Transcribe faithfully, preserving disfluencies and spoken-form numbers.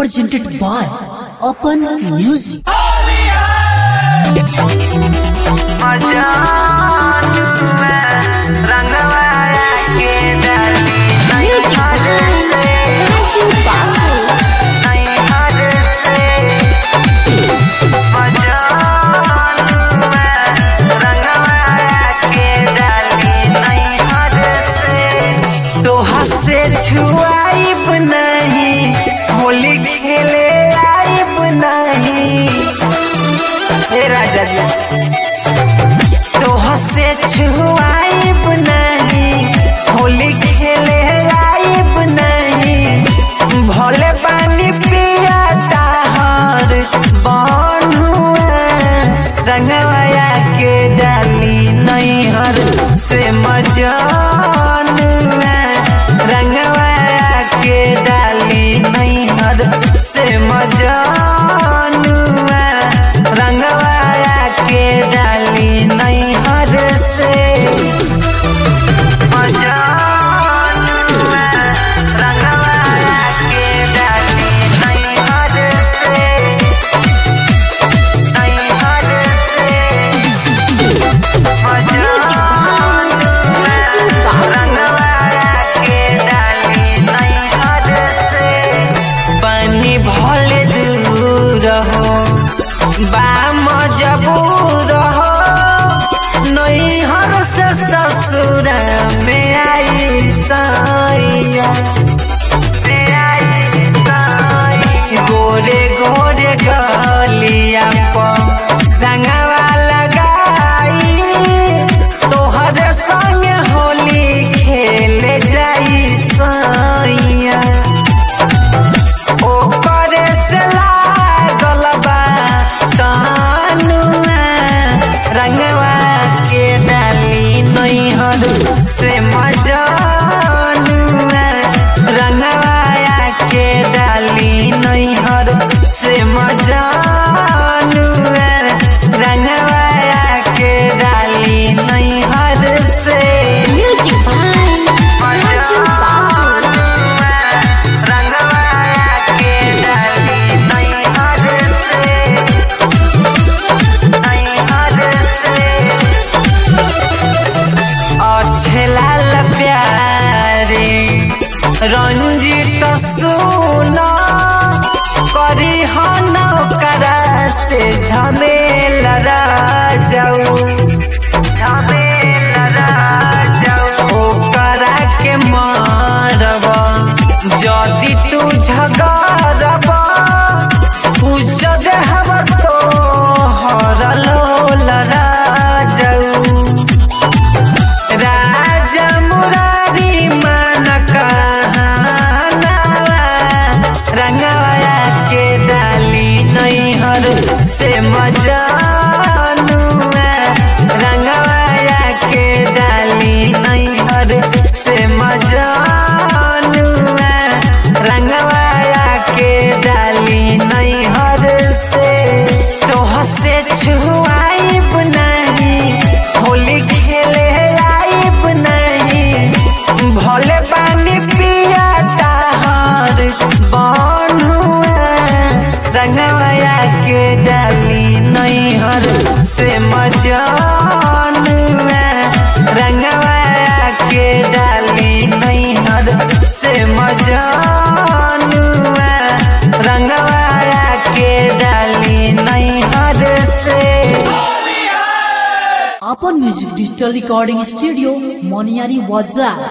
presented by Open Music. छुआइब नहीं होली खेले आइब नहीं हे राजा जी तोह से छुआइब नहीं होली खेले आइब नहीं भोले पानी पिया ताहर बनुआ रंगवाया के डाली नहीं हर से मजान रंगवाया के डाली नहीं हर से मजानुआ रंगवाया के डाली नहीं हर से मजानुआ रंगवाया के डाली नहीं हर से नहीं हर से मजबूर हो नहीं हर से ससुर में आई साइया गोरे गोरे गलिया पर रंगवा लगाई तोहर संग होली खेले जाई साइया ओ करे से लागल बा रंगवा के डाली नहीं हर से मजानुआ रंगवाया के डाली नहीं हर से मजानुआ रंगवाया के डाली नहीं हर से लाल प्यारे रंजित सुना करी हन करा से झमेला राजाऊ झमेला राजाऊ करा के मारब जदि तू झगड़ब उज्जत हब तो हरलो राजाऊ राजा मुरारी मन कहनावा रंगवाया के डाली नहीं हर से मजानुआ रंगवाया के डाली नहीं हर से मजानुआ रंगवाया के डाली नहीं हर से तोह से छुआइब नहीं होली खेले भोले पानी पिया ताहर बनुआ रंगवाया के डाली नहीं हर से मजानुआ रंगवाया के डाली नहीं हर से मजानुआ रंगवाया के डाली नहीं हर से Open Music Digital Recording Studio, Moniari Waza.